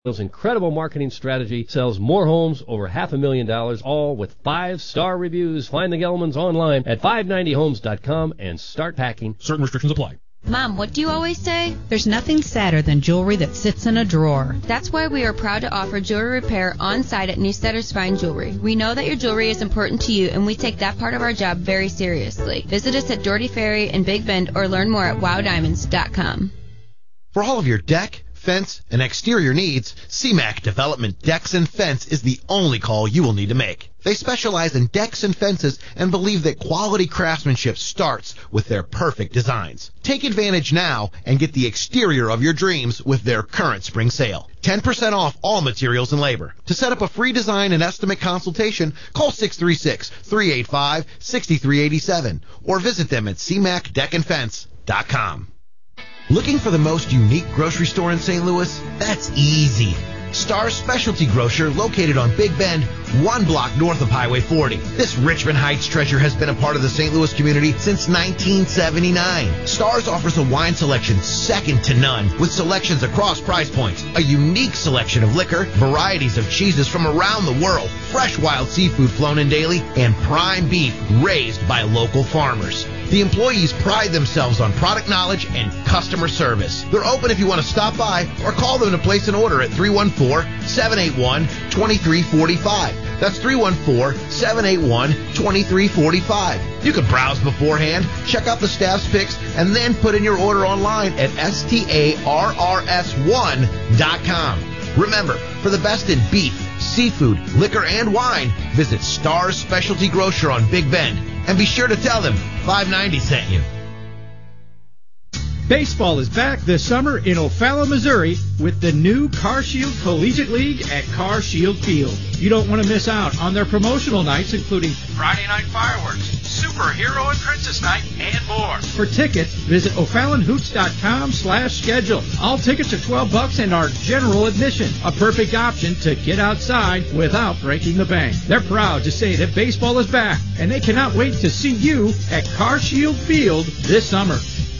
incredible marketing strategy sells more homes, over $500,000, all with 5-star reviews. Find the Gelmans online at 590homes.com and start packing. Certain restrictions apply. Mom, what do you always say? There's nothing sadder than jewelry that sits in a drawer. That's why we are proud to offer jewelry repair on site at Newstetter's Fine Jewelry. We know that your jewelry is important to you, and we take that part of our job very seriously. Visit us at Doherty Ferry in Big Bend or learn more at wowdiamonds.com. For all of your deck, fence, and exterior needs, CMAC Development Decks and Fence is the only call you will need to make. They specialize in decks and fences and believe that quality craftsmanship starts with their perfect designs. Take advantage now and get the exterior of your dreams with their current spring sale. 10% off all materials and labor. To set up a free design and estimate consultation, call 636-385-6387 or visit them at cmacdeckandfence.com. Looking for the most unique grocery store in St. Louis? That's easy. Star's Specialty Grocer, located on Big Bend, 1 block north of Highway 40. This Richmond Heights treasure has been a part of the St. Louis community since 1979. Star's offers a wine selection second to none, with selections across price points, a unique selection of liquor, varieties of cheeses from around the world, fresh wild seafood flown in daily, and prime beef raised by local farmers. The employees pride themselves on product knowledge and customer service. They're open if you want to stop by or call them to place an order at 314-781-2345. That's 314-781-2345. You can browse beforehand, check out the staff's picks, and then put in your order online at STARRS1.com. Remember, for the best in beef, seafood, liquor, and wine, visit Star's Specialty Grocer on Big Bend. And be sure to tell them 590 sent you. Baseball is back this summer in O'Fallon, Missouri with the new CarShield Collegiate League at CarShield Field. You don't want to miss out on their promotional nights, including Friday night fireworks, Superhero and Princess Night, and more. For tickets, visit O'FallonHoops.com/schedule. All tickets are $12 and are general admission, a perfect option to get outside without breaking the bank. They're proud to say that baseball is back, and they cannot wait to see you at CarShield Field this summer.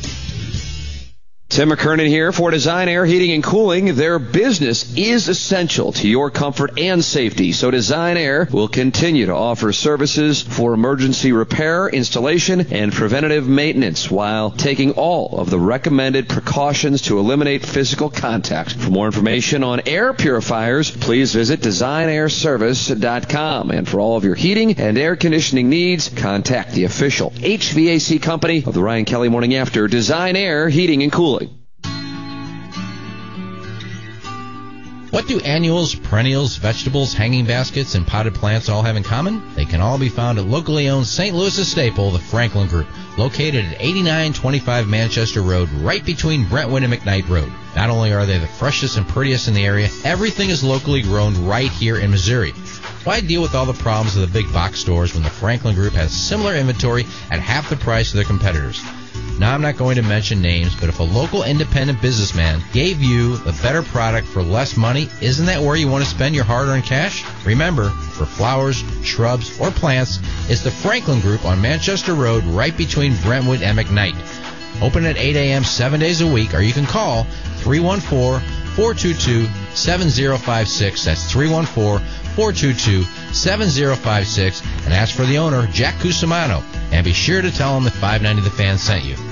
Tim McKernan here for Design Air Heating and Cooling. Their business is essential to your comfort and safety, so Design Air will continue to offer services for emergency repair, installation, and preventative maintenance while taking all of the recommended precautions to eliminate physical contact. For more information on air purifiers, please visit designairservice.com. And for all of your heating and air conditioning needs, contact the official HVAC company of the Ryan Kelly Morning After, Design Air Heating and Cooling. What do annuals, perennials, vegetables, hanging baskets, and potted plants all have in common? They can all be found at locally owned St. Louis staple, the Franklin Group, located at 8925 Manchester Road, right between Brentwood and McKnight Road. Not only are they the freshest and prettiest in the area, everything is locally grown right here in Missouri. Why deal with all the problems of the big box stores when the Franklin Group has similar inventory at half the price of their competitors? Now, I'm not going to mention names, but if a local independent businessman gave you the better product for less money, isn't that where you want to spend your hard-earned cash? Remember, for flowers, shrubs, or plants, it's the Franklin Group on Manchester Road, right between Brentwood and McKnight. Open at 8 a.m. 7 days a week, or you can call 314-422-7056. That's 314-422-7056, and ask for the owner, Jack Cusimano. And be sure to tell him that 590 The Fan sent you.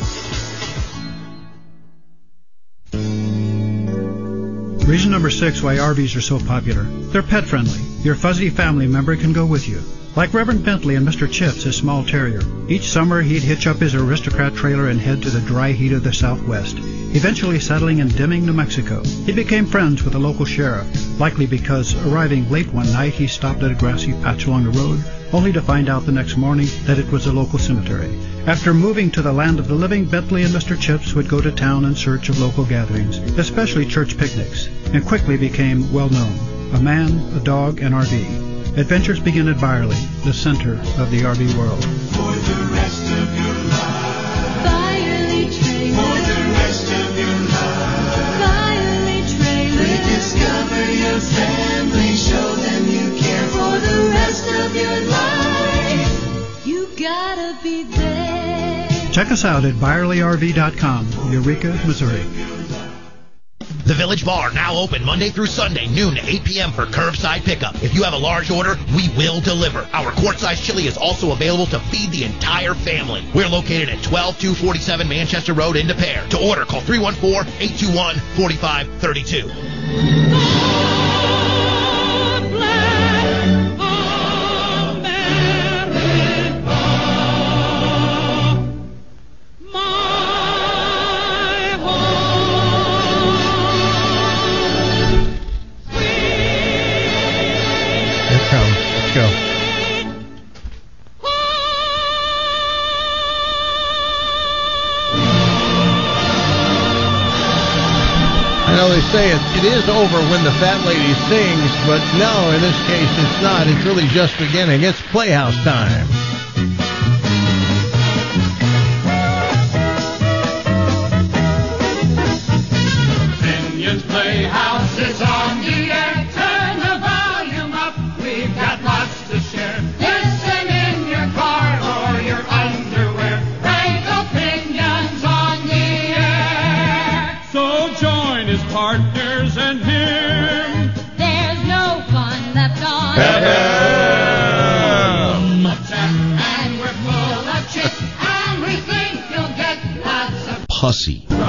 Reason number 6 why RVs are so popular. They're pet-friendly. Your fuzzy family member can go with you. Like Reverend Bentley and Mr. Chips, his small terrier. Each summer, he'd hitch up his aristocrat trailer and head to the dry heat of the Southwest, eventually settling in Deming, New Mexico. He became friends with the local sheriff, likely because arriving late one night, he stopped at a grassy patch along the road, only to find out the next morning that it was a local cemetery. After moving to the land of the living, Bentley and Mr. Chips would go to town in search of local gatherings, especially church picnics, and quickly became well known. A man, a dog, an RV. Adventures begin at Byerly, the center of the RV world. For the rest of your life, Byerly Trailer. For the rest of your life, Byerly Trailer. Rediscover your family, show them you care. For the rest of your life, you gotta be there. Check us out at ByerlyRV.com, Eureka, Missouri. The Village Bar, now open Monday through Sunday, noon to 8 p.m. for curbside pickup. If you have a large order, we will deliver. Our quart-size chili is also available to feed the entire family. We're located at 12247 Manchester Road in De Pere. To order, call 314-821-4532. They say it is over when the fat lady sings, but no, in this case it's not. It's really just beginning. It's Playhouse time. Opinions Playhouse is on the air. Turn the volume up. We've got lots to share. Listen in your car or your underwear. Frank Opinions on the air. So join his partners and him. There's no fun left on and we're full of chicks, and we think you'll get lots of Pussy. we're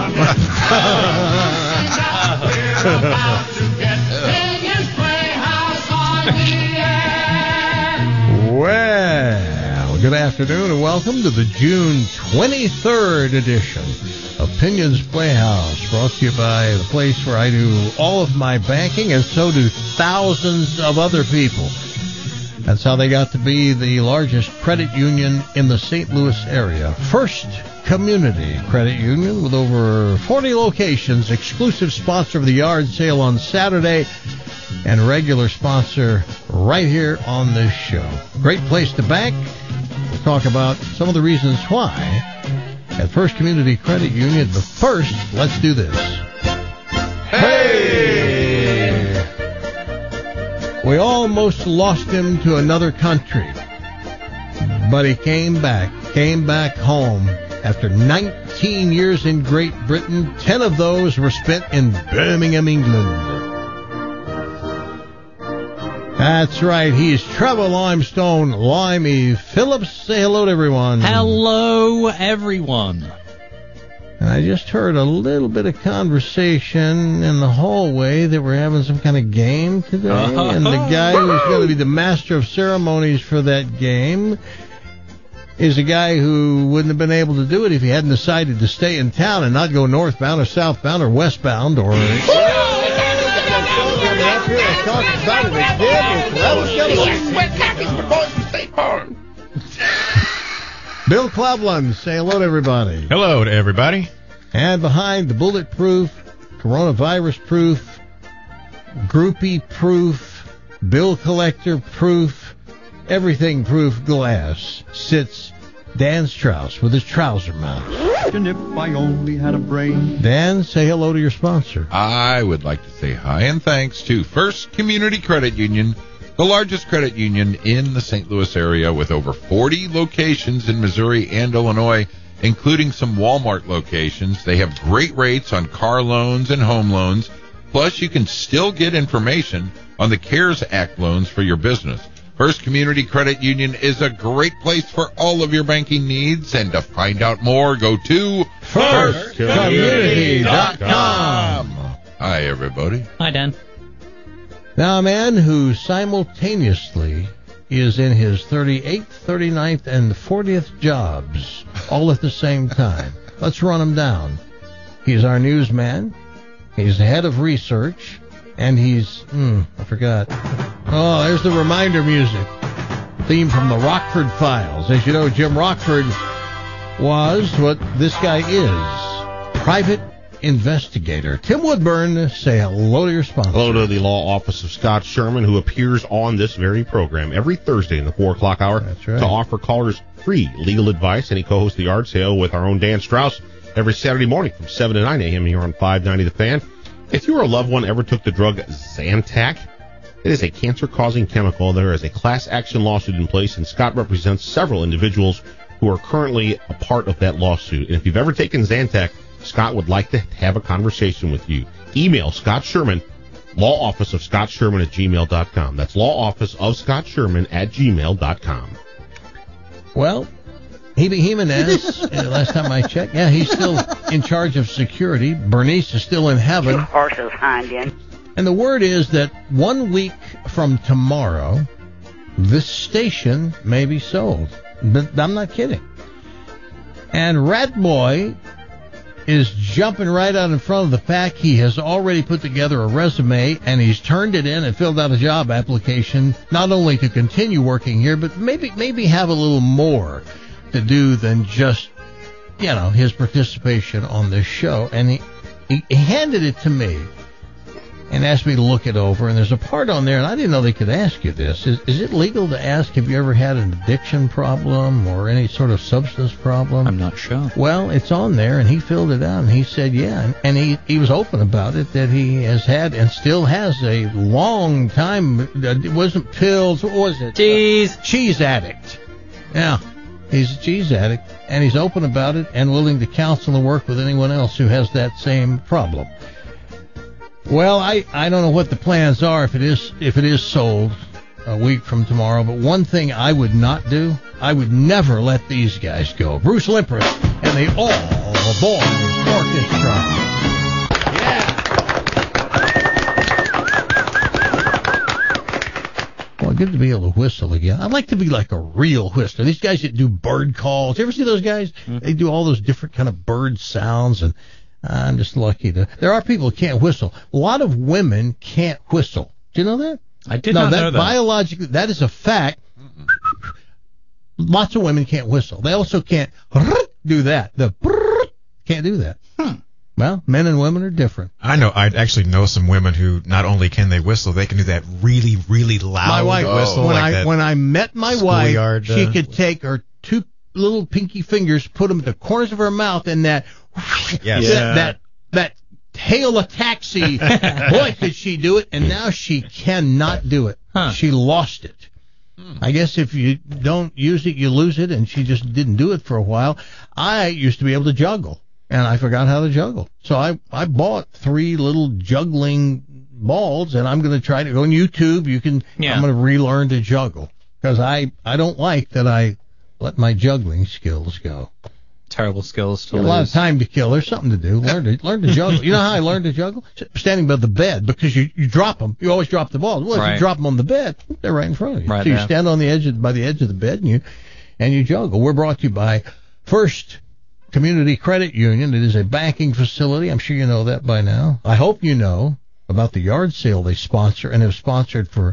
about to get Opinions Playhouse on the air. Well, good afternoon and welcome to the June 23rd edition Opinions Playhouse, brought to you by the place where I do all of my banking, and so do thousands of other people. That's how they got to be the largest credit union in the St. Louis area. First Community Credit Union, with over 40 locations, exclusive sponsor of the yard sale on Saturday, and regular sponsor right here on this show. Great place to bank. We'll talk about some of the reasons why at First Community Credit Union. But first, let's do this. Hey! We almost lost him to another country, but he came back home after 19 years in Great Britain. 10 of those were spent in Birmingham, England. That's right, he's Trevor Limestone Limey Phillips. Say hello to everyone. Hello, everyone. And I just heard a little bit of conversation in the hallway that we're having some kind of game today. And the guy who's going to be the master of ceremonies for that game is a guy who wouldn't have been able to do it if he hadn't decided to stay in town and not go northbound or southbound or westbound or... Bill Cleveland, say hello to everybody. Hello to everybody. And behind the bulletproof, coronavirus-proof, groupie-proof, bill collector-proof, everything-proof glass sits Dan Strauss with his trouser mouth. And if I only had a brain. Dan, say hello to your sponsor. I would like to say hi and thanks to First Community Credit Union, the largest credit union in the St. Louis area with over 40 locations in Missouri and Illinois, including some Walmart locations. They have great rates on car loans and home loans. Plus, you can still get information on the CARES Act loans for your business. First Community Credit Union is a great place for all of your banking needs. And to find out more, go to firstcommunity.com. Hi, everybody. Hi, Dan. Now, a man who simultaneously is in his 38th, 39th, and 40th jobs all at the same time. Let's run him down. He's our newsman. He's the head of research. And he's... I forgot. Oh, there's the reminder music. Theme from the Rockford Files. As you know, Jim Rockford was what this guy is. Private investigator. Tim Woodburn, say hello to your sponsor. Hello to the law office of Scott Sherman, who appears on this very program every Thursday in the 4 o'clock hour. That's right. To offer callers free legal advice. And he co-hosts the yard sale with our own Dan Strauss every Saturday morning from 7 to 9 a.m. here on 590 The Fan. If you or a loved one ever took the drug Zantac, it is a cancer-causing chemical. There is a class action lawsuit in place, and Scott represents several individuals who are currently a part of that lawsuit. And if you've ever taken Zantac, Scott would like to have a conversation with you. Email Scott Sherman, law office of Scott Sherman at gmail.com. That's law office of Scott Sherman at gmail.com. Well, Hebe Jimenez, last time I checked, yeah, he's still in charge of security. Bernice is still in heaven. Horses hind end. And the word is that 1 week from tomorrow, this station may be sold. But I'm not kidding. And Rat Boy is jumping right out in front of the pack. He has already put together a resume, and he's turned it in and filled out a job application, not only to continue working here, but maybe have a little more to do than just, his participation on this show. And he handed it to me and asked me to look it over. And there's a part on there, and I didn't know they could ask you this. Is it legal to ask, have you ever had an addiction problem or any sort of substance problem? I'm not sure. Well, it's on there, and he filled it out, and he said, yeah. And he was open about it, that he has had and still has a long time, it wasn't pills, what was it? Cheese addict. Yeah. He's a cheese addict, and he's open about it and willing to counsel and work with anyone else who has that same problem. Well, I don't know what the plans are if it is sold a week from tomorrow, but one thing I would not do, I would never let these guys go. Bruce Limpert and the All Boys Orchestra. Good to be able to whistle again. I'd like to be like a real whistler. These guys that do bird calls. You ever see those guys? Mm-hmm. They do all those different kind of bird sounds, and I'm just lucky to. There are people who can't whistle. A lot of women can't whistle. Do you know that? I did not know that. Biologically, that is a fact. Lots of women can't whistle. They also can't do that. Can't do that. Well, men and women are different. I actually know some women who not only can they whistle, they can do that really, really loud my wife, whistle. When I met my wife, she could take her two little pinky fingers, put them at the corners of her mouth, and that hail a taxi, boy, could she do it, and now she cannot do it. She lost it. I guess if you don't use it, you lose it, and she just didn't do it for a while. I used to be able to juggle. And I forgot how to juggle. So I bought 3 little juggling balls, and I'm going to try to go on YouTube. I'm going to relearn to juggle. Because I don't like that I let my juggling skills go. Terrible skills to lose. A lot of time to kill. There's something to do. Learn to juggle. You know how I learned to juggle? Standing by the bed, because you drop them. You always drop the balls. Well, if you drop them on the bed, they're right in front of you. Right so you stand on by the edge of the bed, and you juggle. We're brought to you by First Community Credit Union. It is a banking facility. I'm sure you know that by now. I hope you know about the yard sale they sponsor and have sponsored for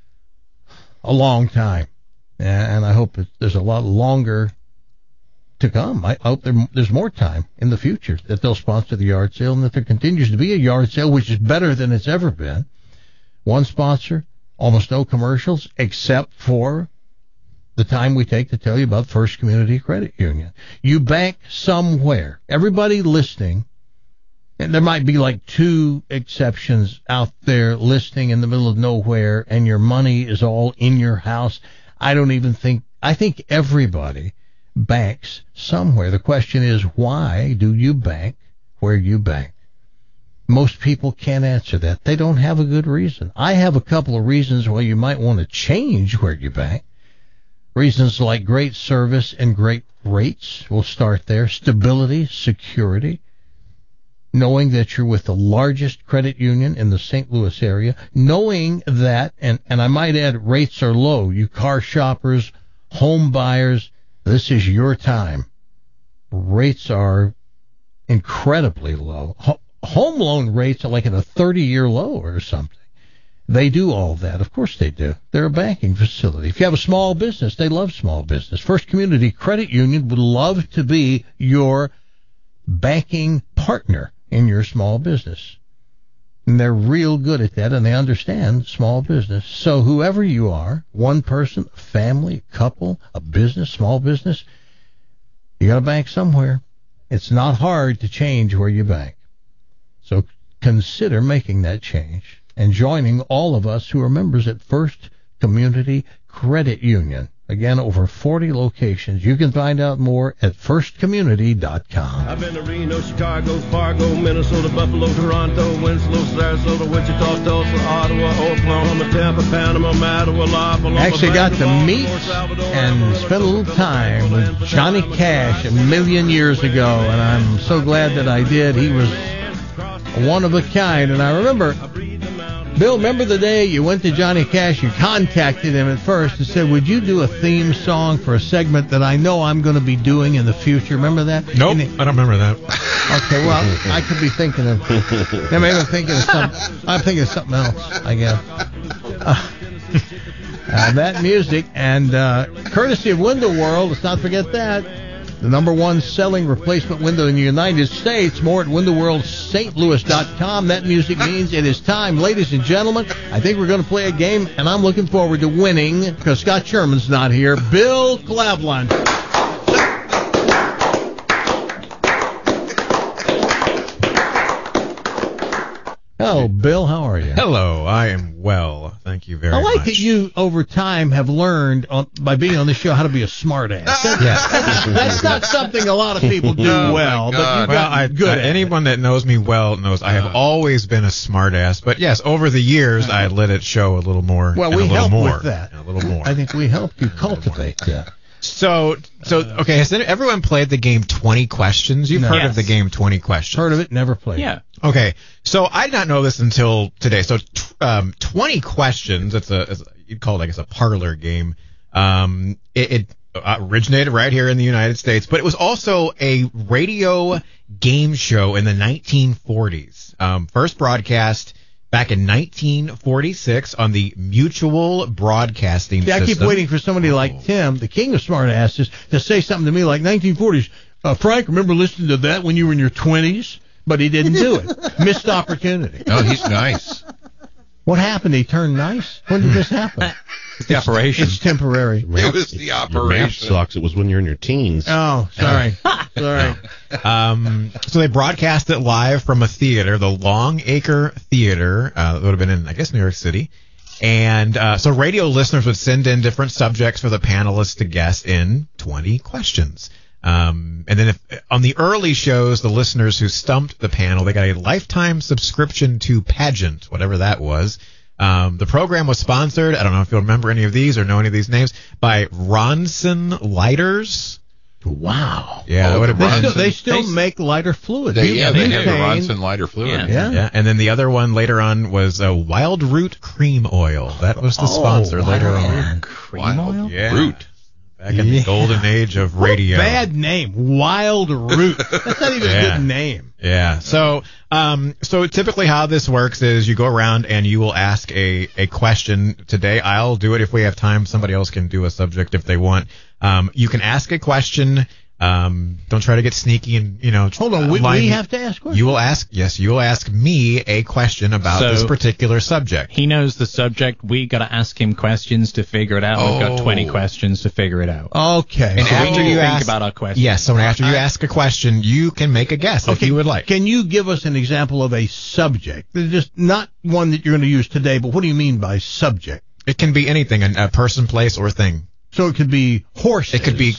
a long time. And I hope there's a lot longer to come. I hope there's more time in the future that they'll sponsor the yard sale, and that there continues to be a yard sale, which is better than it's ever been. One sponsor, almost no commercials, except for the time we take to tell you about First Community Credit Union. You bank somewhere. Everybody listening, and there might be like 2 exceptions out there, listening in the middle of nowhere, and your money is all in your house. I think everybody banks somewhere. The question is, why do you bank where you bank? Most people can't answer that. They don't have a good reason. I have a couple of reasons why you might want to change where you bank. Reasons like great service and great rates. We'll start there. Stability, security. Knowing that you're with the largest credit union in the St. Louis area. Knowing that, and I might add, rates are low. You car shoppers, home buyers, this is your time. Rates are incredibly low. Home loan rates are like at a 30-year low or something. They do all that. Of course they do. They're a banking facility. If you have a small business, they love small business. First Community Credit Union would love to be your banking partner in your small business. And they're real good at that, and they understand small business. So whoever you are, one person, a family, a couple, a business, small business, you got to bank somewhere. It's not hard to change where you bank. So consider making that change and joining all of us who are members at First Community Credit Union. Again, over 40 locations. You can find out more at firstcommunity.com. I've been to Reno, Chicago, Fargo, Minnesota, Buffalo, Toronto, Winslow, Sarasota, Wichita, Tulsa, Ottawa, Oklahoma, Tampa, Panama, Mattawa, La Paloma. Actually got to meet and spend a little time with Johnny Cash a million years ago, and I'm so glad that I did. He was one of a kind, and I remember, Bill, remember the day you went to Johnny Cash, you contacted him at first and said, would you do a theme song for a segment that I know I'm going to be doing in the future? Remember that? Nope, I don't remember that. Okay, well, I could be thinking of, maybe I'm thinking of something else, I guess. That music, and courtesy of Window World, let's not forget that. The number one selling replacement window in the United States. More at windowworldstlouis.com. That music means it is time. Ladies and gentlemen, I think we're going to play a game, and I'm looking forward to winning because Scott Sherman's not here. Bill Cleveland. Hello, Bill. How are you? Hello, I am well. Thank you very much. I like that you, over time, have learned by being on this show how to be a smart ass. That's not something a lot of people do well, but you've gotten good at it. Anyone that knows me well knows I have always been a smart ass. But yes, over the years, I let it show a little more. Well, we helped with that. A little more. I think we helped you cultivate that. So okay, has everyone played the game 20 Questions? You've heard of the game 20 Questions. Heard of it, never played it. Yeah. Okay, so I did not know this until today. So 20 Questions, you'd call it, I guess, a parlor game. It originated right here in the United States, but it was also a radio game show in the 1940s. First broadcast back in 1946 on the Mutual Broadcasting System. I keep waiting for somebody like Tim, the king of smartasses, to say something to me like 1940s. Frank, remember listening to that when you were in your 20s? But he didn't do it. Missed opportunity. No, he's nice. What happened? He turned nice? When did this happen? It's the operation. It's temporary. It was the operation. Your math sucks. It was when you're in your teens. Oh, sorry. Sorry. So they broadcast it live from a theater, the Longacre Theater. That would have been in, I guess, New York City. And so radio listeners would send in different subjects for the panelists to guess in 20 questions. And then on the early shows, the listeners who stumped the panel, they got a lifetime subscription to Pageant, whatever that was. The program was sponsored, I don't know if you'll remember any of these or know any of these names, by Ronson Lighters. Wow. Yeah, that would have been. They still make lighter fluid. They have the Ronson lighter fluid. Yeah. And then the other one later on was Wild Root Cream Oil. That was the sponsor later on. Cream oil? Yeah. Root. Back in the golden age of radio. Bad name. Wild Root. That's not even a good name. Yeah. So typically how this works is you go around and you will ask a question. Today I'll do it if we have time. Somebody else can do a subject if they want. You can ask a question. Don't try to get sneaky and, hold on. We have to ask questions. You will ask me a question about this particular subject. He knows the subject. We got to ask him questions to figure it out. We've got 20 questions to figure it out. Okay. And so after you think about our question. Yes. So after you ask a question, you can make a guess if you would like. Can you give us an example of a subject? Just not one that you're going to use today, but what do you mean by subject? It can be anything, a person, place, or thing. So it could be horses. It could be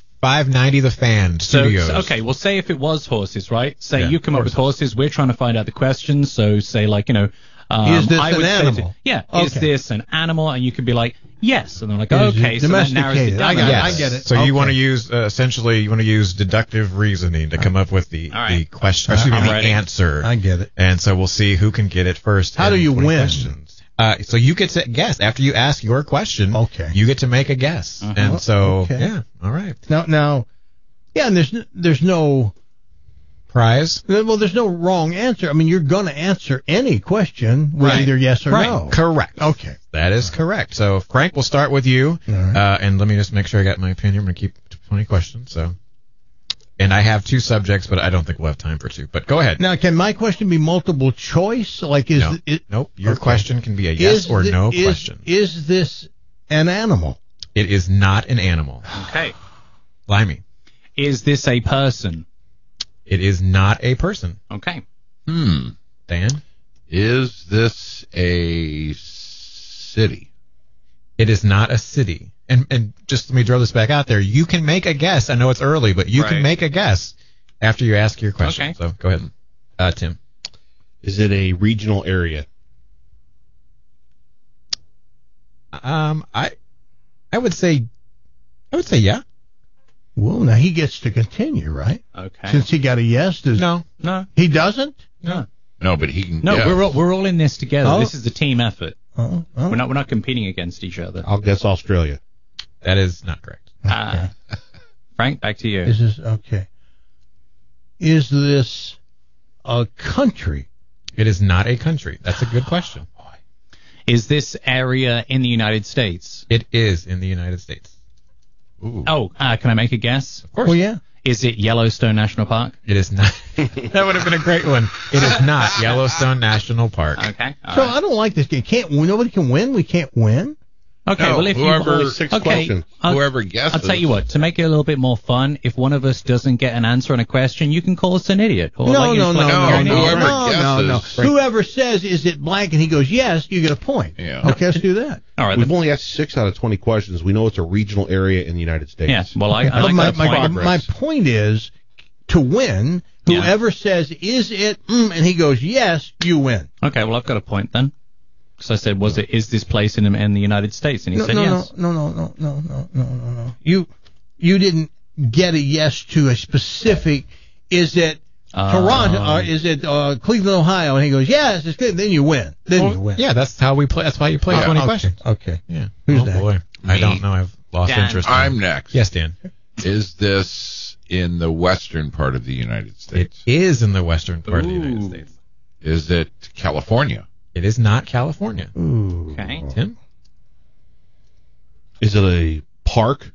590 The Fan Studios. So, okay, well, say if it was horses, right? Say you come up with horses. We're trying to find out the questions. So say like, is this an animal? Is this an animal? And you could be like, yes. And they're like, okay, so that narrows it down. I get it. So you want to use, essentially, deductive reasoning to come up with the question, the answer. I get it. And so we'll see who can get it first. How do you win? Questions. So you get to guess after you ask your question. Okay. You get to make a guess, and so all right. Now, and there's no prize. Well, there's no wrong answer. I mean, you're going to answer any question with either yes or no. Correct. Okay. That is correct. So Frank, we'll start with you, and let me just make sure I got my opinion. I'm going to keep 20 questions. So. And I have 2 subjects, but I don't think we'll have time for 2. But go ahead. Now, can my question be multiple choice? Like, nope. Your question can be a yes or no question. Is this an animal? It is not an animal. Okay. Limey. Is this a person? It is not a person. Okay. Dan? Is this a city? It is not a city. And just let me throw this back out there. You can make a guess. I know it's early, but you can make a guess after you ask your question. Okay. So go ahead, Tim. Is it a regional area? I would say yeah. Well, now he gets to continue, right? Okay. Since he got a yes, No. he doesn't? No. No, but he can. No, guess. we're all in this together. Oh. This is a team effort. Oh. We're not competing against each other. I'll guess Australia. That is not correct. Frank, back to you. Is this okay? Is this a country? It is not a country. That's a good question. Is this area in the United States? It is in the United States. Ooh. Oh, can I make a guess? Of course. Well, yeah. Is it Yellowstone National Park? It is not. That would have been a great one. It is not Yellowstone National Park. Okay. So I don't like this game. Nobody can win. We can't win. Okay, No, well, if whoever- you six okay, questions. Whoever guesses. I'll tell you what. To make it a little bit more fun, if one of us doesn't get an answer on a question, you can call us an idiot. Or No. Whoever guesses. Whoever says, is it blank, and he goes, yes, you get a point. Yeah. Okay, let's do that. All right. We've only asked 6 out of 20 questions. We know it's a regional area in the United States. Yeah. Well, I But like that point. my point is, to win, whoever says, is it, and he goes, yes, you win. Okay. Well, I've got a point then. So I said, is this place in the United States? And he said yes. No. You didn't get a yes to a specific, is it Toronto, or is it Cleveland, Ohio? And he goes, yes, it's good. Then you win. You win. Yeah, that's how we play. That's why you play 20 questions. Okay. Yeah. Who's oh that? boy, I don't know. I've lost Dan. interest. I'm next. Yes, Dan. Is this in the western part of the United States? It is in the western part of the United States. Is it California? It is not California. Ooh. Okay. Tim? Is it a park?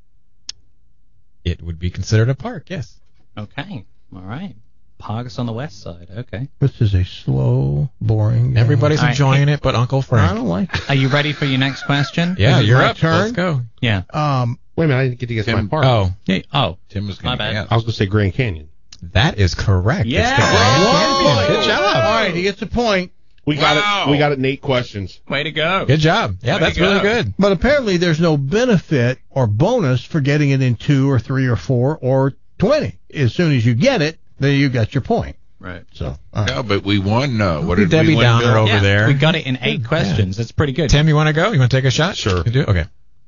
It would be considered a park, yes. Okay. All right. Parks on the west side. Okay. This is a slow, boring game. Everybody's All right. enjoying it, but Uncle Frank. I don't like it. Are you ready for your next question? Yeah, Is it you're my up. turn? Let's go. Yeah. Wait a minute, I didn't get to guess my park. Oh, Yeah. Oh. Tim was My going to bad. guess. I was going to say Grand Canyon. that is correct. Yeah. It's the Grand Canyon. Good All job. right, he gets a point. We got Wow. it. We got it in 8 questions. Way to go. Good job. Yeah, Way that's to really go. good. But apparently there's no benefit or bonus for getting it in 2 or 3 or 4 or 20. As soon as you get it, then you got your point. Right. So, all right. No, but we won. What did Debbie we win, Downer Bill? over Yeah, there. we got it in 8 questions. That's pretty good. Tim, you want to go? You want to take a shot? Sure. You do? Okay.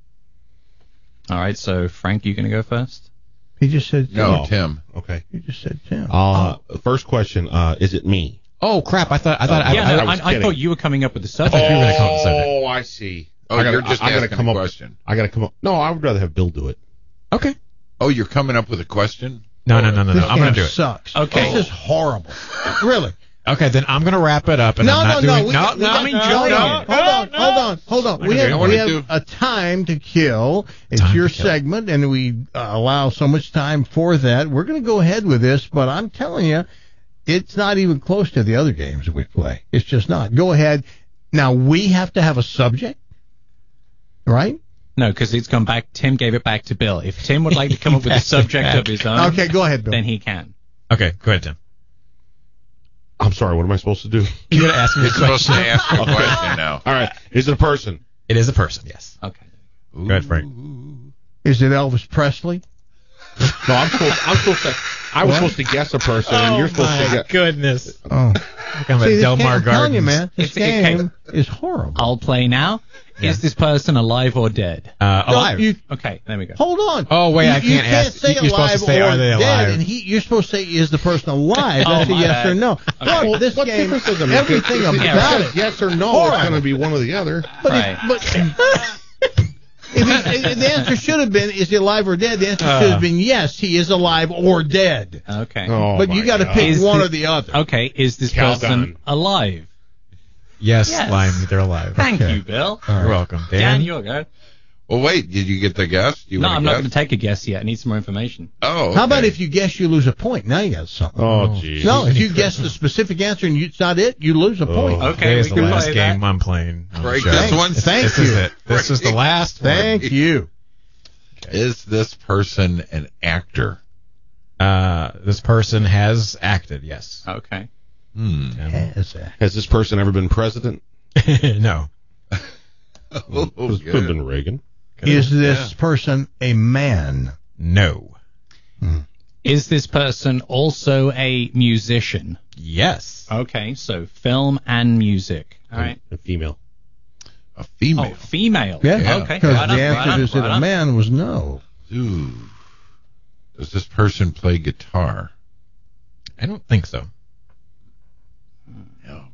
All right. So Frank, you going to go first? He just said No, Tim. Okay. He just said Tim. First question, is it me? Oh crap! I thought. Yeah, I was I kidding. thought you were coming up with the I subject. thought you were going to come up with something. Oh, I see. Oh, I gotta, you're just I gotta asking come a up, question. I got to come up. No, I would rather have Bill do it. Okay. Oh, you're coming up with a question? No. This I'm going to game do it. sucks. Okay. This is horrible. Really. Okay, then I'm going to wrap it up, and I'm not doing. I'm enjoying it. Hold on. We Okay, I have wanna do- a time to kill. It's Time your to kill. segment, and we allow so much time for that. We're going to go ahead with this, but I'm telling you, it's not even close to the other games we play. It's just not. Go ahead. Now, we have to have a subject, right? No, because it's gone back. Tim gave it back to Bill. If Tim would like to come up with a subject of his own, Okay, go ahead, Bill. then he can. Okay, go ahead, Tim. I'm sorry, what am I supposed to do? You got to ask me a You're supposed to question. ask a question now. All right. Is it a person? It is a person. Yes. Okay. Go ahead, Frank. Is it Elvis Presley? No, I was supposed to guess a person, and you're supposed to guess. Goodness. Oh. I'm See, at this Del game, Mar I'm telling you, Gardens. man, this game is horrible. I'll play now. Is this person alive or dead? Alive. You, Okay, there we go. hold on. Oh, wait, I You can't can't ask. say You're supposed alive to say, or are they dead, alive? and you're supposed to say, is the person alive? That's a my yes bad. or no. Okay. Look, this What game, difference does it make? everything If it about says it. yes or no, Horrible. it's going to be one or the other. But, Right. if the answer should have been, is he alive or dead? The answer should have been, yes, he is alive or dead. Okay. Oh, But you got to pick Is one the- or the other. Okay, is this Cal person Dunn. alive? Yes, Yes. Lime, they're alive. Thank Okay. you, Bill. You're welcome. Dan, you're good. Well, wait. Did you get the guess? No, I'm not going to take a guess yet. I need some more information. Oh, okay. How about if you guess, you lose a point? Now you got something. Oh, jeez. No, if you guess the specific answer and it's not it, you lose a point. Okay, Here's we the can last play game that. I'm playing. on the Break show. this one. Thank This you. is it. This is the last one. Thank you. Is this person an actor? This person has acted, yes. Okay. Hmm. Yes, Has this person ever been president? No. Could have been Reagan. Is this person a man? No. Is this person also a musician? Yes. Okay, so film and music. All right. A female. A female. Oh, female. Yeah. Okay. Because Right on, the answer right on, is that right a on. man was no. Ooh. Does this person play guitar? I don't think so. Oh,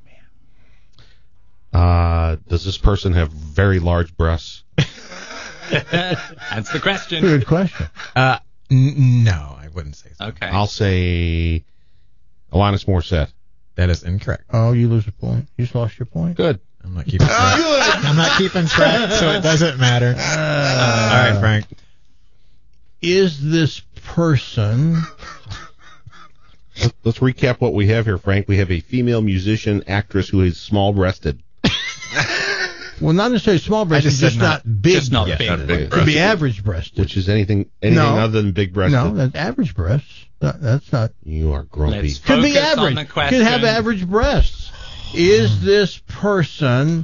Does this person have very large breasts? That's the question. Good question. No, I wouldn't say so. Okay. I'll say Alanis Morissette. That is incorrect. Oh, you lose a point. You just lost your point. Good. I'm not keeping track. I'm not keeping track, so it doesn't matter. All right, Frank. Is this person... Let's recap what we have here, Frank. We have a female musician, actress who is small-breasted. Well, not necessarily small breasted, just said just not big. Just not breasted. big. Not big Could breasted. be average breasted. Which is anything No. other than big-breasted. No, that's average breasts. That's not. You are grumpy. Let's Could be focus on average. the question. Could have average breasts. Is this person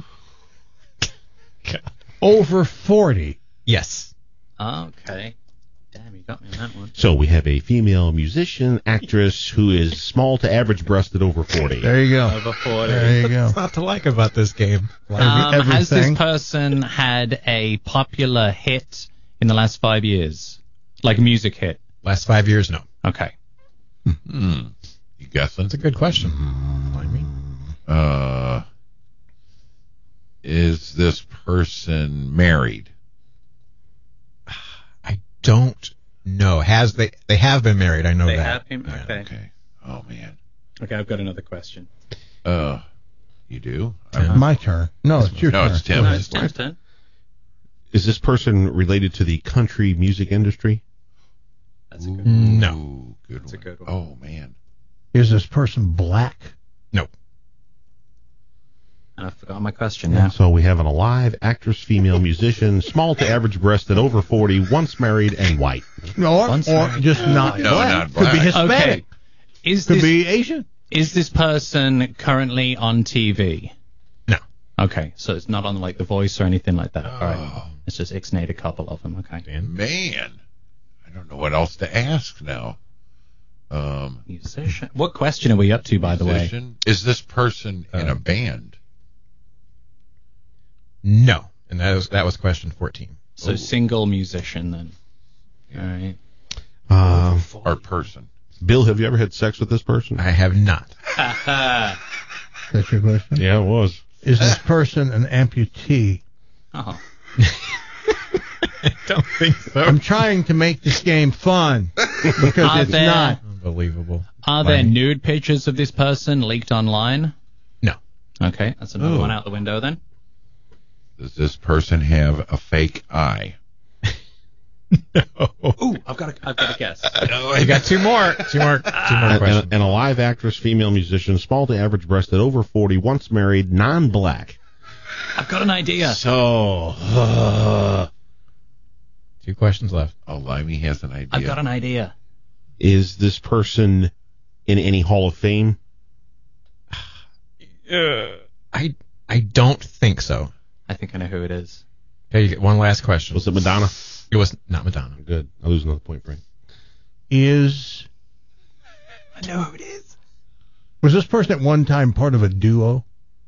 over 40? Yes. Okay. Damn, you got me on that one. So we have a female musician, actress who is small to average-breasted over 40. There you go. Over 40. There you go. What's not to like about this game? Has this Everything. person had a popular hit in the last 5 years? Like a music hit? Last 5 years, no. Okay. You guessing? That's a good question. Is this person married? I don't know. They have been married? I know They that. have him? Yeah. Okay. Okay. Oh, man. Okay, I've got another question. You do? My turn. No, it's your No, turn. it's Tim. No, it's Tim's turn. Is this person related to the country music industry? That's a good Ooh, No. Good That's a one. good one. Oh, man. Is this person black? No. And I've forgotten my question now. So we have an alive actress, female musician, small to average-breasted, over 40, once married, and white. Or just not No, black. not Could black. be Hispanic. Okay. Could be Asian. Is this person currently on TV? No. Okay, so it's not on like The Voice or anything like that. All right. It's just ixnayed a couple of them. Okay. Man. I don't know what else to ask now. Musician. What question are we up to, by the way? Musician? Is this person in a band? No. And that was question 14. So single musician then. All right. Or person? Bill, have you ever had sex with this person? I have not. That's your question? Yeah, it was. Is this person an amputee? Oh. I don't think so. I'm trying to make this game fun because Are it's there- not. Unbelievable. Are there nude pictures of this person leaked online? No. Okay, that's another Ooh. one out the window then. Does this person have a fake eye? Ooh, I've got a guess. You got two more questions. And a live actress, female musician, small to average-breasted, over 40, once married, non-black. I've got an idea. So, 2 questions left. Oh, Limey has an idea. I've got an idea. is this person in any Hall of Fame? I don't think so. I think I know who it is. Okay, you get one last question. Was it Madonna? It was not Madonna. Good. I lose another point, Frank. I know who it is. Was this person at one time part of a duo?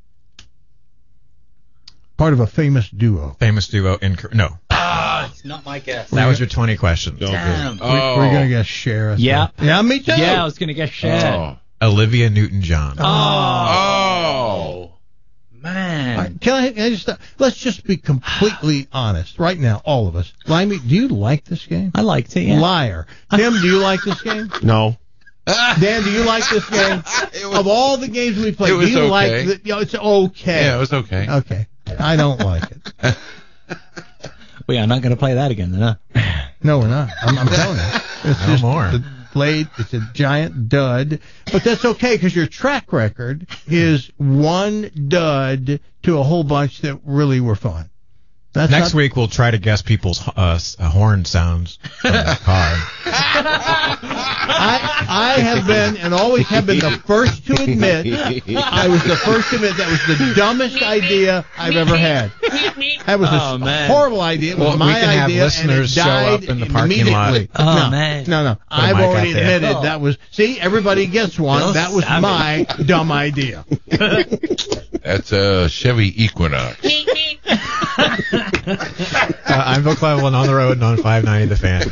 Part of a famous duo? Famous duo. No. It's not my guess. That was your 20 questions. Damn. We're going to guess Cher. Yeah. Yeah, me too. Yeah, I was going to guess Cher. Olivia Newton-John. Oh. Man. Can I just let's just be completely honest right now, all of us. Limey, do you like this game? I liked it, yeah. Liar. Tim, do you like this game? No. Dan, do you like this game? Of all the games we played, do you like it? It's okay. Yeah, it was okay. Okay. I don't like it. We are not going to play that again, then, huh? No, we're not. I'm telling you. It's No just more. the blade. It's a giant dud. But that's okay because your track record is one dud to a whole bunch that really were fun. Next week we'll try to guess people's horn sounds from the car. I have been and always have been the first to admit that was the dumbest idea I've ever had. That was a horrible idea. It was my we can have idea, listeners and it died show up in the parking lot. No. I've already admitted that was. See, everybody gets one. That was my dumb idea. That's a Chevy Equinox. I'm Bill Cleveland on the road and on 590 The Fan.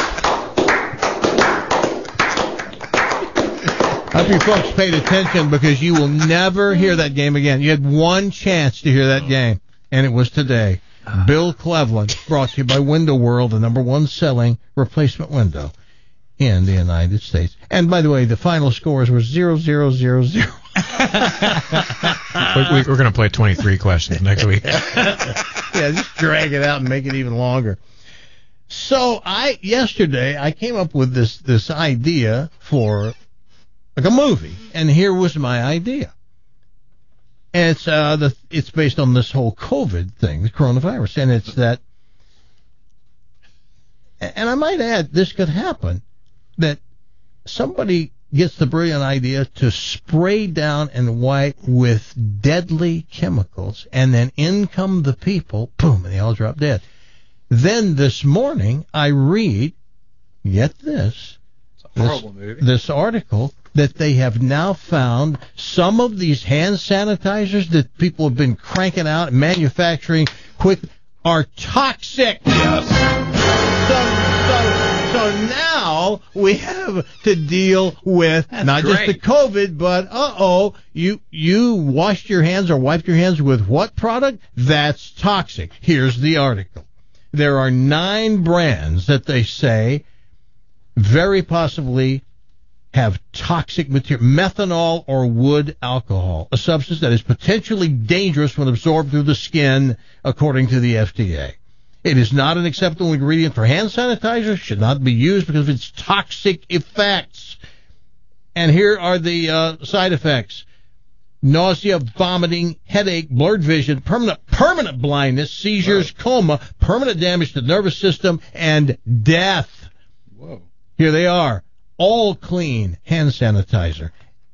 I hope you folks paid attention because you will never hear that game again. You had one chance to hear that game, and it was today. Bill Cleveland, brought to you by Window World, the #1 selling replacement window in the United States. And by the way, the final scores were 0-0-0-0. We're going to play 23 questions next week. Yeah, just drag it out and make it even longer. So yesterday I came up with this idea for like a movie, and here was my idea. And it's based on this whole COVID thing, the coronavirus, and it's that. And I might add, this could happen, that somebody gets the brilliant idea to spray down and wipe with deadly chemicals, and then in come the people, boom, and they all drop dead. Then this morning, I read, get this, this article, that they have now found some of these hand sanitizers that people have been cranking out and manufacturing quick are toxic. Yes. So now we have to deal with not just the COVID, but you washed your hands or wiped your hands with what product? That's toxic. Here's the article. There are 9 brands that they say very possibly have toxic material, methanol or wood alcohol, a substance that is potentially dangerous when absorbed through the skin, according to the FDA. It is not an acceptable ingredient for hand sanitizer, should not be used because of its toxic effects. And here are the side effects. Nausea, vomiting, headache, blurred vision, permanent blindness, seizures, coma, permanent damage to the nervous system, and death. Whoa. Here they are. All Clean hand sanitizer.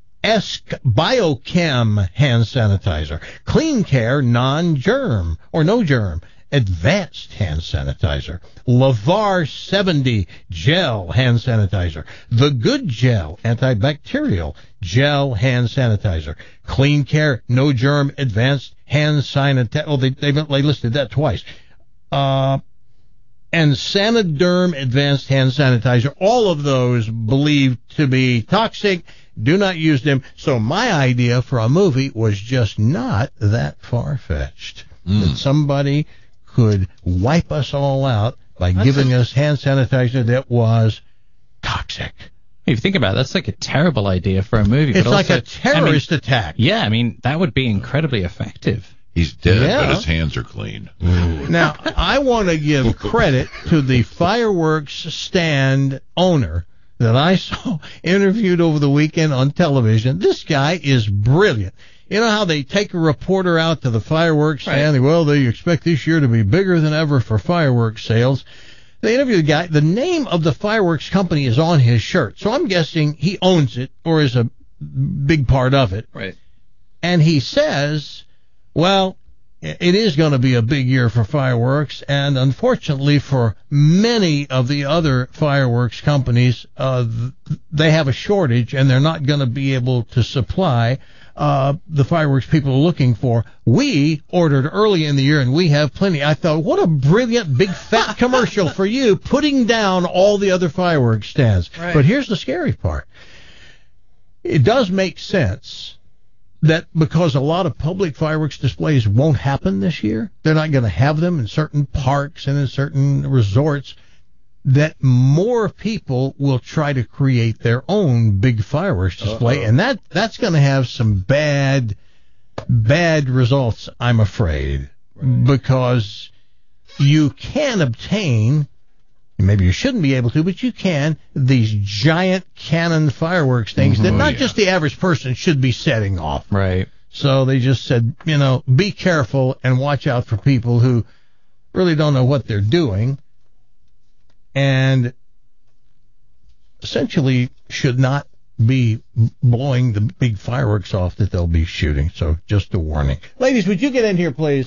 Biochem hand sanitizer. Clean Care non-germ or no germ. Advanced hand sanitizer. Lavar 70 gel hand sanitizer. The Good Gel antibacterial gel hand sanitizer. Clean Care no germ advanced hand sanitizer. Oh, they listed that twice. And Saniderm advanced hand sanitizer. All of those believed to be toxic. Do not use them. So my idea for a movie was just not that far-fetched. That somebody could wipe us all out by giving us hand sanitizer that was toxic. If you think about it, that's like a terrible idea for a movie. It's but like also, a terrorist attack. Yeah, I mean, that would be incredibly effective. He's dead, but his hands are clean. Now, I want to give credit to the fireworks stand owner that I saw interviewed over the weekend on television. This guy is brilliant. You know how they take a reporter out to the fireworks stand? Well, they expect this year to be bigger than ever for fireworks sales. They interview the guy. The name of the fireworks company is on his shirt, so I'm guessing he owns it or is a big part of it. Right. And he says, well, it is going to be a big year for fireworks, and unfortunately for many of the other fireworks companies, they have a shortage, and they're not going to be able to supply the fireworks people are looking for. We ordered early in the year, and we have plenty. I thought, what a brilliant, big, fat commercial for you, putting down all the other fireworks stands. Right. But here's the scary part. It does make sense that because a lot of public fireworks displays won't happen this year, they're not going to have them in certain parks and in certain resorts, that more people will try to create their own big fireworks display, and that's going to have some bad results, I'm afraid, because you can obtain, maybe you shouldn't be able to, but you can, these giant cannon fireworks things that not just the average person should be setting off. Right. So they just said, be careful and watch out for people who really don't know what they're doing, and essentially should not be blowing the big fireworks off that they'll be shooting. So just a warning. Ladies, would you get in here, please?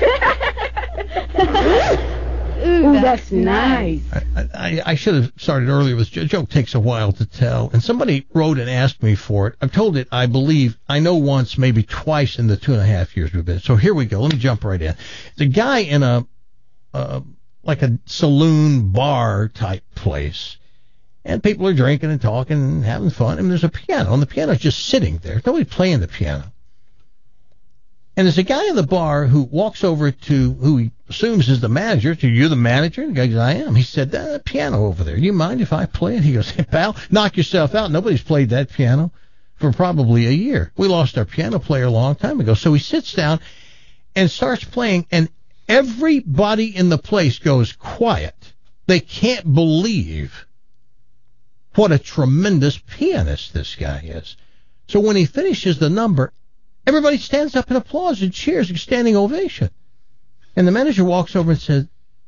Ooh, that's nice. I should have started earlier with a joke. Takes a while to tell. And somebody wrote and asked me for it. I've told it, I believe, I know once, maybe twice in the 2.5 years we've been. So here we go. Let me jump right in. The guy in like a saloon bar type place. And people are drinking and talking and having fun. And there's a piano, and the piano's just sitting there. Nobody playing the piano. And there's a guy in the bar who walks over to who he assumes is the manager. So, you're the manager? And the guy goes, I am. He said, that piano over there, you mind if I play it? He goes, hey, pal, knock yourself out. Nobody's played that piano for probably a year. We lost our piano player a long time ago. So he sits down and starts playing, and everybody in the place goes quiet. They can't believe what a tremendous pianist this guy is. So when he finishes the number, everybody stands up and applauds and cheers, a standing ovation. And the manager walks over and says,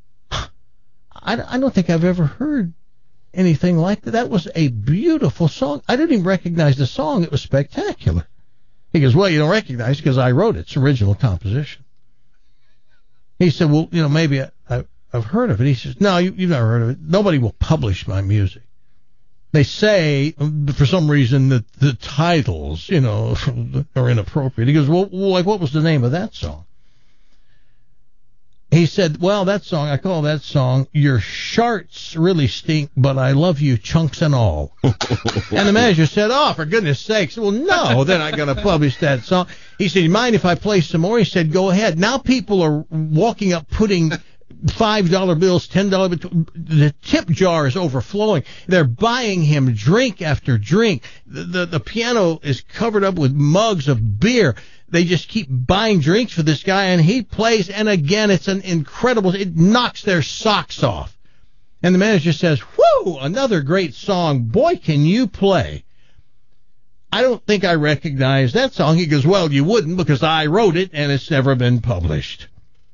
I don't think I've ever heard anything like that. That was a beautiful song. I didn't even recognize the song. It was spectacular. He goes, well, you don't recognize it because I wrote it. It's original composition. He said, well, maybe I've heard of it. He says, no, you've never heard of it. Nobody will publish my music. They say, for some reason, that the titles, are inappropriate. He goes, well, like, what was the name of that song? He said, well, that song, I call that song, Your Sharts Really Stink, But I Love You Chunks and All. And the manager said, oh, for goodness sakes. Well, no, they're not going to publish that song. He said, you mind if I play some more? He said, go ahead. Now people are walking up, putting $5 bills, $10 bills. The tip jar is overflowing. They're buying him drink after drink. The piano is covered up with mugs of beer. They just keep buying drinks for this guy, and he plays, and again, it's an incredible, it knocks their socks off. And the manager says, whoo, another great song. Boy, can you play. I don't think I recognize that song. He goes, well, you wouldn't because I wrote it, and it's never been published.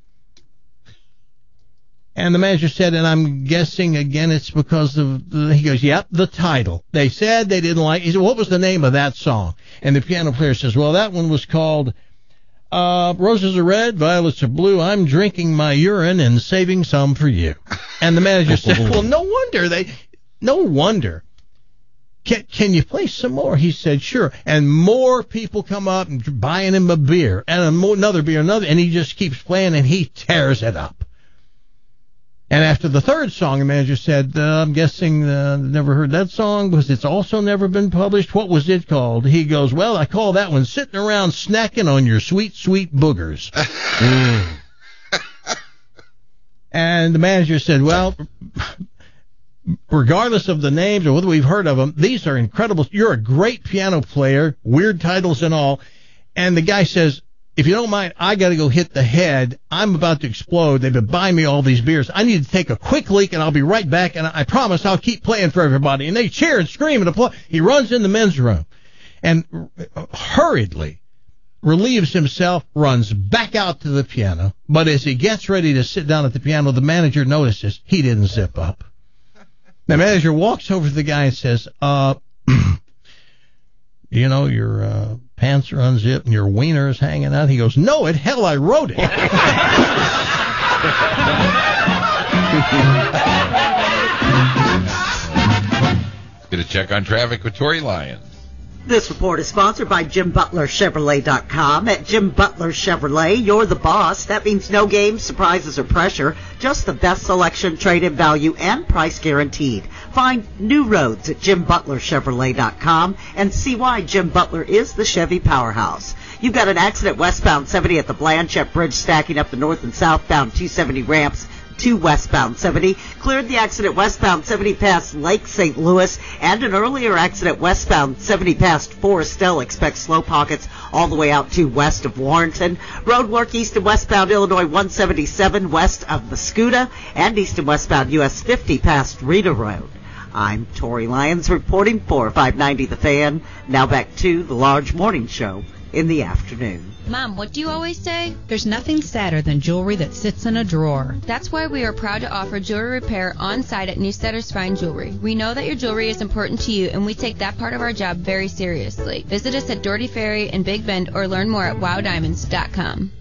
And the manager said, and I'm guessing, again, it's because of, he goes, yep, the title. They said they didn't like, he said, what was the name of that song? And the piano player says, well, that one was called Roses Are Red, Violets Are Blue, I'm Drinking My Urine and Saving Some for You. And the manager said, well, no wonder. Can you play some more? He said, sure. And more people come up and buying him a beer, and another beer, and he just keeps playing, and he tears it up. And after the third song, the manager said, I'm guessing never heard that song because it's also never been published. What was it called? He goes, well, I call that one Sitting Around Snacking on Your Sweet, Sweet Boogers. And the manager said, well, regardless of the names or whether we've heard of them, these are incredible. You're a great piano player, weird titles and all. And the guy says, if you don't mind, I got to go hit the head. I'm about to explode. They've been buying me all these beers. I need to take a quick leak, and I'll be right back, and I promise I'll keep playing for everybody. And they cheer and scream and applaud. He runs in the men's room and hurriedly relieves himself, runs back out to the piano. But as he gets ready to sit down at the piano, the manager notices he didn't zip up. The manager walks over to the guy and says, your pants are unzipped and your wiener is hanging out. He goes, no, hell, I wrote it. Get a check on traffic with Tory Lyons. This report is sponsored by JimButlerChevrolet.com. At Jim Butler Chevrolet, you're the boss. That means no games, surprises, or pressure. Just the best selection, trade-in value, and price guaranteed. Find new roads at JimButlerChevrolet.com and see why Jim Butler is the Chevy powerhouse. You've got an accident westbound 70 at the Blanchette Bridge, stacking up the north and southbound 270 ramps to westbound 70, cleared the accident westbound 70 past Lake St. Louis, and an earlier accident westbound 70 past Forestell. Expect slow pockets all the way out to west of Warrenton. Road work east and westbound Illinois 177 west of Mascoutah, and east and westbound US 50 past Rita Road. I'm Tory Lyons reporting for 590 The Fan. Now back to the Large Morning Show in the afternoon. Mom, what do you always say? There's nothing sadder than jewelry that sits in a drawer. That's why we are proud to offer jewelry repair on site at Newsetter's Fine Jewelry. We know that your jewelry is important to you, and we take that part of our job very seriously. Visit us at Doherty Ferry in Big Bend or learn more at wowdiamonds.com.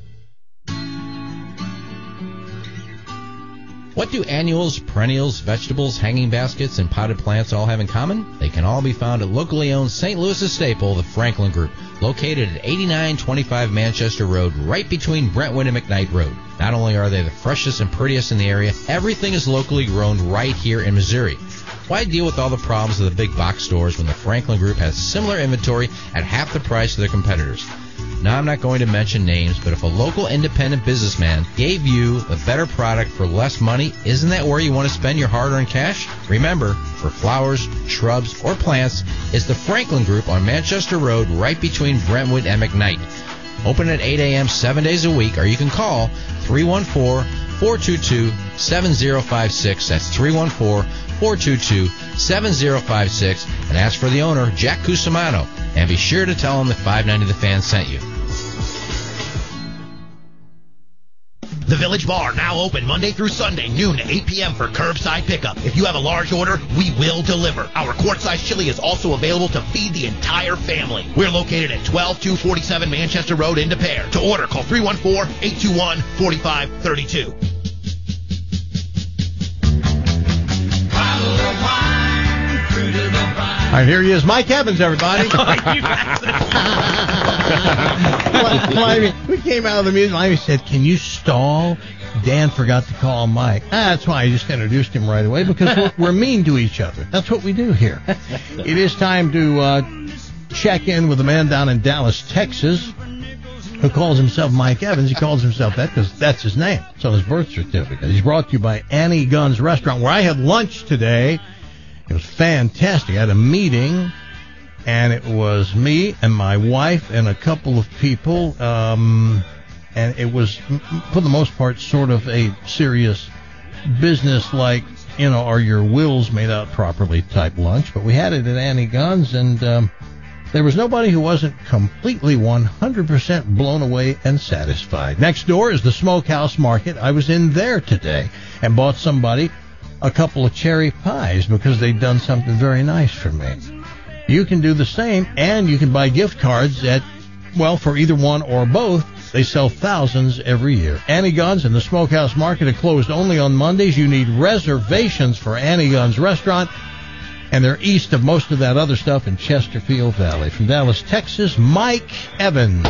What do annuals, perennials, vegetables, hanging baskets, and potted plants all have in common? They can all be found at locally owned St. Louis' staple, the Franklin Group, located at 8925 Manchester Road, right between Brentwood and McKnight Road. Not only are they the freshest and prettiest in the area, everything is locally grown right here in Missouri. Why deal with all the problems of the big box stores when the Franklin Group has similar inventory at half the price of their competitors? Now, I'm not going to mention names, but if a local independent businessman gave you a better product for less money, isn't that where you want to spend your hard-earned cash? Remember, for flowers, shrubs, or plants, it's the Franklin Group on Manchester Road right between Brentwood and McKnight. Open at 8 a.m. 7 days a week, or you can call 314-422-7056. That's 314-422-7056, and ask for the owner, Jack Cusimano, and be sure to tell him that 590 The Fan sent you. The Village Bar, now open Monday through Sunday, noon to 8 p.m. for curbside pickup. If you have a large order, we will deliver. Our quart-size chili is also available to feed the entire family. We're located at 12247 Manchester Road in Des Peres. To order, call 314-821-4532. All right, here he is, Mike Evans, everybody. We came out of the music. Ivy said, "Can you stall?" Dan forgot to call Mike. That's why I just introduced him right away, because we're mean to each other. That's what we do here. It is time to check in with a man down in Dallas, Texas, who calls himself Mike Evans. He calls himself that because that's his name. It's on his birth certificate. He's brought to you by Annie Gunn's Restaurant, where I had lunch today. It was fantastic. I had a meeting, and it was me and my wife and a couple of people, and it was, for the most part, sort of a serious business, like, you know, are your wills made out properly type lunch. But we had it at Annie Gunn's, and there was nobody who wasn't completely 100% blown away and satisfied. Next door is the Smokehouse Market. I was in there today and bought somebody a couple of cherry pies because they'd done something very nice for me. You can do the same, and you can buy gift cards at, well, for either one or both. They sell thousands every year. Annie Gunn's and the Smokehouse Market are closed only on Mondays. You need reservations for Annie Gunn's Restaurant, and they're east of most of that other stuff in Chesterfield Valley. From Dallas, Texas, Mike Evans.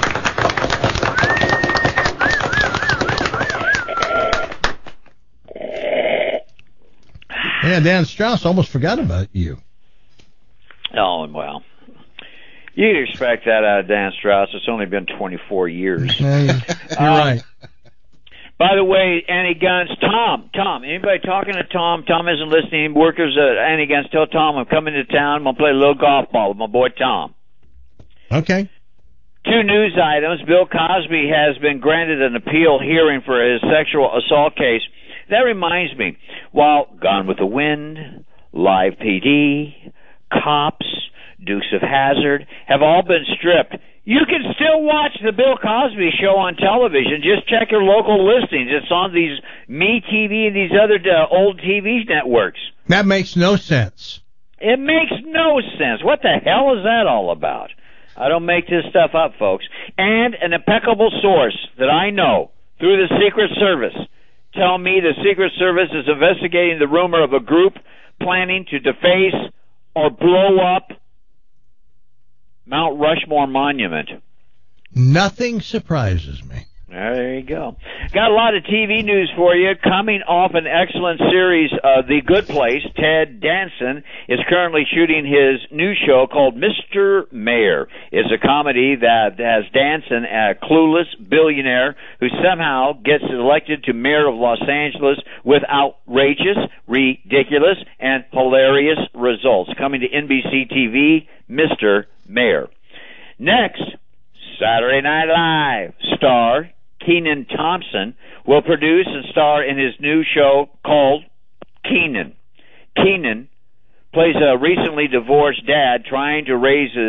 Yeah, Dan Strauss, almost forgot about you. Oh, well. You'd expect that out of Dan Strauss. It's only been 24 years. You're right. By the way, Annie Gunn's, Tom, anybody talking to Tom? Tom isn't listening. Workers at Annie Gunn's, tell Tom I'm coming to town. I'm going to play a little golf ball with my boy Tom. Okay. 2 news items. Bill Cosby has been granted an appeal hearing for his sexual assault case. That reminds me, while Gone with the Wind, Live PD, Cops, Dukes of Hazzard have all been stripped, you can still watch the Bill Cosby Show on television. Just check your local listings. It's on these MeTV and these other old TV networks. That makes no sense. It makes no sense. What the hell is that all about? I don't make this stuff up, folks. And an impeccable source that I know through the Secret Service tell me the Secret Service is investigating the rumor of a group planning to deface or blow up Mount Rushmore Monument. Nothing surprises me. There you go. Got a lot of TV news for you. Coming off an excellent series, The Good Place, Ted Danson is currently shooting his new show called Mr. Mayor. It's a comedy that has Danson, a clueless billionaire who somehow gets elected to mayor of Los Angeles with outrageous, ridiculous, and hilarious results. Coming to NBC TV, Mr. Mayor. Next, Saturday Night Live star Kenan Thompson will produce and star in his new show called Kenan. Kenan plays a recently divorced dad trying to raise his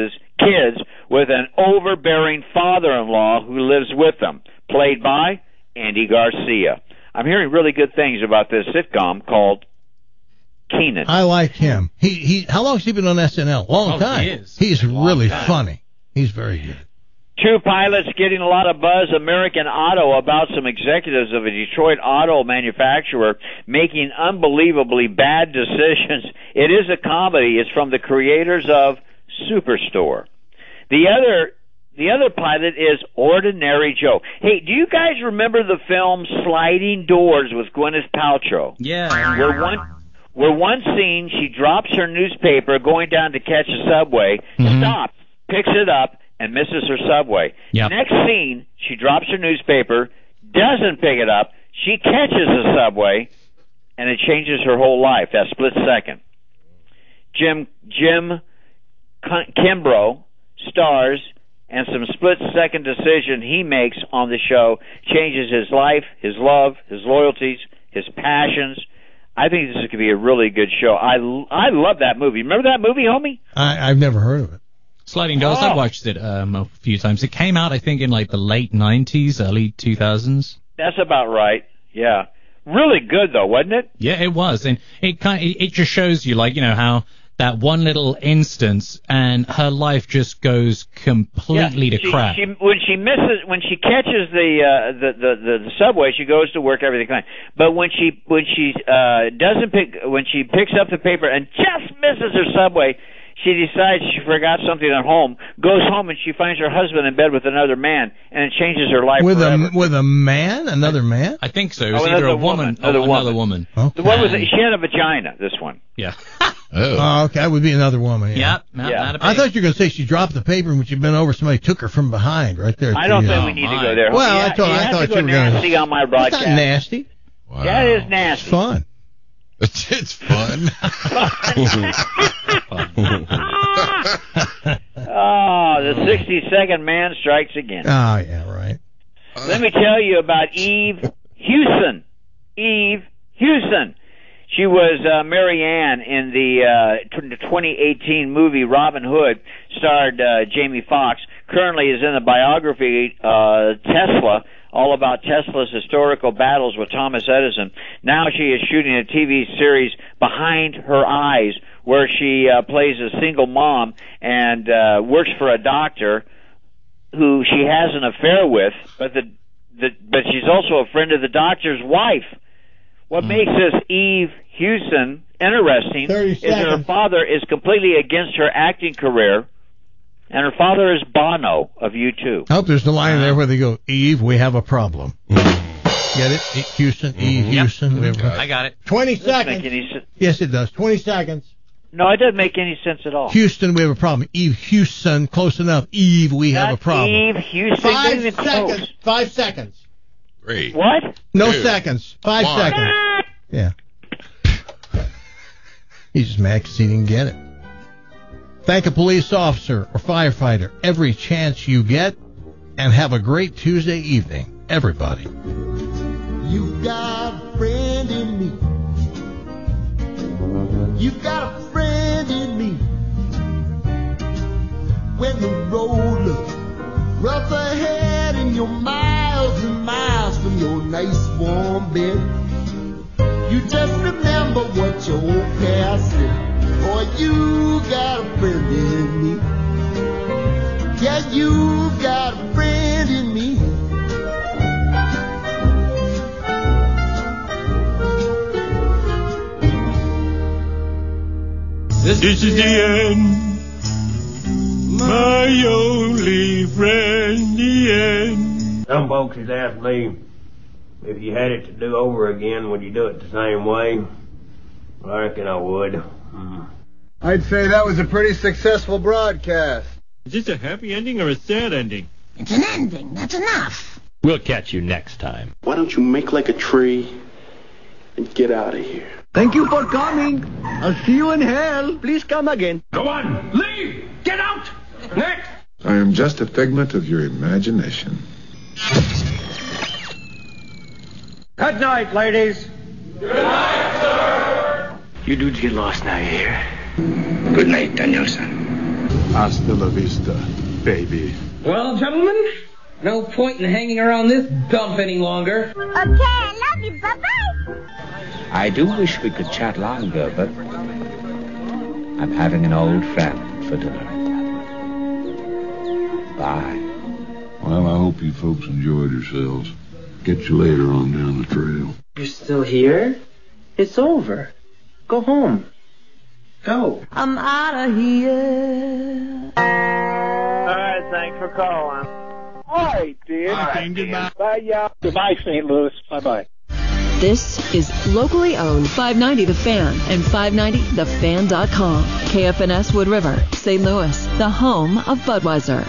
kids with an overbearing father-in-law who lives with them, played by Andy Garcia. I'm hearing really good things about this sitcom called Kenan. I like him. He how long has he been on SNL? Long time. He is. He's really funny. He's very good. Two pilots getting a lot of buzz. American Auto, about some executives of a Detroit auto manufacturer making unbelievably bad decisions. It is a comedy. It's from the creators of Superstore. The other pilot is Ordinary Joe. Hey, do you guys remember the film Sliding Doors with Gwyneth Paltrow? Yeah. Where one scene, she drops her newspaper going down to catch a subway, stops, picks it up, and misses her subway. Yep. Next scene, she drops her newspaper, doesn't pick it up, she catches the subway, and it changes her whole life, that split second. Jim Kimbrough stars, and some split-second decision he makes on the show changes his life, his love, his loyalties, his passions. I think this could be a really good show. I love that movie. Remember that movie, homie? I've never heard of it. Sliding Doors, I watched it a few times. It came out, I think, in like the late 90s, early 2000s. That's about right, yeah. Really good, though, wasn't it? Yeah, it was. And it just shows you, like, you know, how that one little instance and her life just goes completely to crap. When she catches the subway, she goes to work, everything fine. But when she picks up the paper and just misses her subway, she decides she forgot something at home, goes home, and she finds her husband in bed with another man, and it changes her life forever. With a man? Another man? I think so. It was either a woman or another woman. Okay. The one she had a vagina, this one. Yeah. Oh, okay. That would be another woman. Yeah. I thought you were going to say she dropped the paper and when she bent over, somebody took her from behind right there. I don't think we need to go there. Well, I thought you were going to. Nasty on my broadcast. It's not nasty. Wow. That is nasty. It's fun. It's fun. Oh, the 60-second man strikes again. Oh, yeah, right. Let me tell you about Eve Hewson. Eve Hewson. She was Mary Ann in the 2018 movie Robin Hood, starred Jamie Foxx. Currently is in the biography Tesla, all about Tesla's historical battles with Thomas Edison. Now she is shooting a TV series Behind Her Eyes, where she plays a single mom and works for a doctor who she has an affair with, but she's also a friend of the doctor's wife. What makes this Eve Hewson interesting is that her father is completely against her acting career, and her father is Bono of U2. I hope there's the line there where they go, Eve, we have a problem. Get it? Houston, Eve Hewson. I got it. 20 seconds. Yes, it does. 20 seconds. No, it doesn't make any sense at all. Houston, we have a problem. Eve Hewson, close enough. Eve, we have a problem. Eve Hewson. 5 seconds. 5 seconds. Great. What? No seconds. 5 seconds. Yeah. He's just mad because he didn't get it. Thank a police officer or firefighter every chance you get, and have a great Tuesday evening, everybody. You got a friend in me. You got a friend in me. When the road looks rough ahead and you're miles and miles from your nice warm bed, you just remember what your old past said. Boy, you got a friend in me. Yeah, you got a friend in me. This is the end. My only friend, the end. Some folks has asked me if you had it to do over again, would you do it the same way? Well, I reckon I would. I'd say that was a pretty successful broadcast. Is this a happy ending or a sad ending? It's an ending. That's enough. We'll catch you next time. Why don't you make like a tree and get out of here? Thank you for coming. I'll see you in hell. Please come again. Go on, leave! Get out! Next! I am just a figment of your imagination. Good night, ladies. Good night, sir! You dudes get lost now, you hear? Good night, Danielson. Hasta la vista, baby. Well, gentlemen, no point in hanging around this dump any longer. Okay, I love you. Bye-bye. I do wish we could chat longer, but I'm having an old friend for dinner. Bye. Well, I hope you folks enjoyed yourselves. Get you later on down the trail. You're still here? It's over. Go home. Go. I'm out of here. All right, thanks for calling. All right, dear. All right, goodbye. Bye, y'all. Goodbye, St. Louis. Bye-bye. This is locally owned 590 The Fan and 590thefan.com. KFNS Wood River, St. Louis, the home of Budweiser.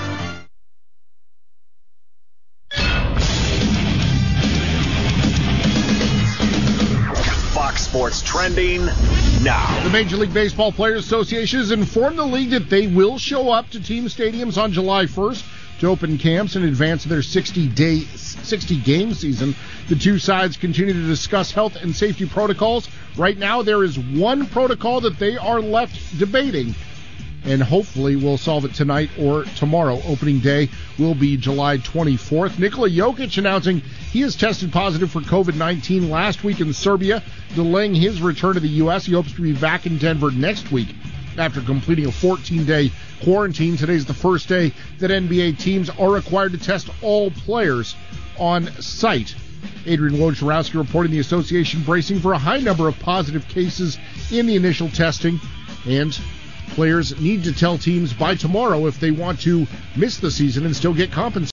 Fox Sports trending now. The Major League Baseball Players Association has informed the league that they will show up to team stadiums on July 1st to open camps in advance of their 60-game season. The two sides continue to discuss health and safety protocols. Right now, there is one protocol that they are left debating, and hopefully we'll solve it tonight or tomorrow. Opening day will be July 24th. Nikola Jokic announcing he has tested positive for COVID-19 last week in Serbia, delaying his return to the U.S. He hopes to be back in Denver next week after completing a 14-day quarantine. Today's the first day that NBA teams are required to test all players on site. Adrian Wojnarowski reporting the association bracing for a high number of positive cases in the initial testing, and players need to tell teams by tomorrow if they want to miss the season and still get compensated.